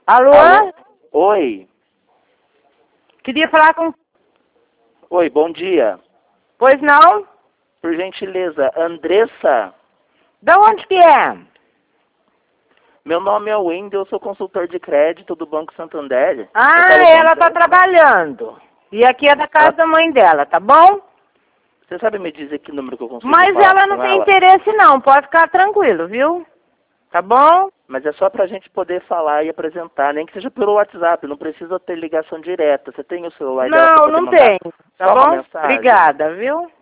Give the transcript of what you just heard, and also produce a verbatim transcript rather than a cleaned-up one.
Alô? Alô? Oi. Queria falar com... Oi, bom dia. Pois não? Por gentileza, Andressa? Da onde que é? Meu nome é Wendel, eu sou consultor de crédito do Banco Santander. Ah, Eu falo com a ela tá Andressa? trabalhando. E aqui é da casa Ela- da mãe dela, tá bom? Você sabe me dizer que número que eu consigo Mas falar ela não com tem ela? interesse não, pode ficar tranquilo, viu? Tá bom? Mas é só pra gente poder falar e apresentar, nem que seja pelo WhatsApp, não precisa ter ligação direta. Você tem o celular dela pra Não, poder não mandar tem. Tá só uma bom? mensagem? Obrigada, viu?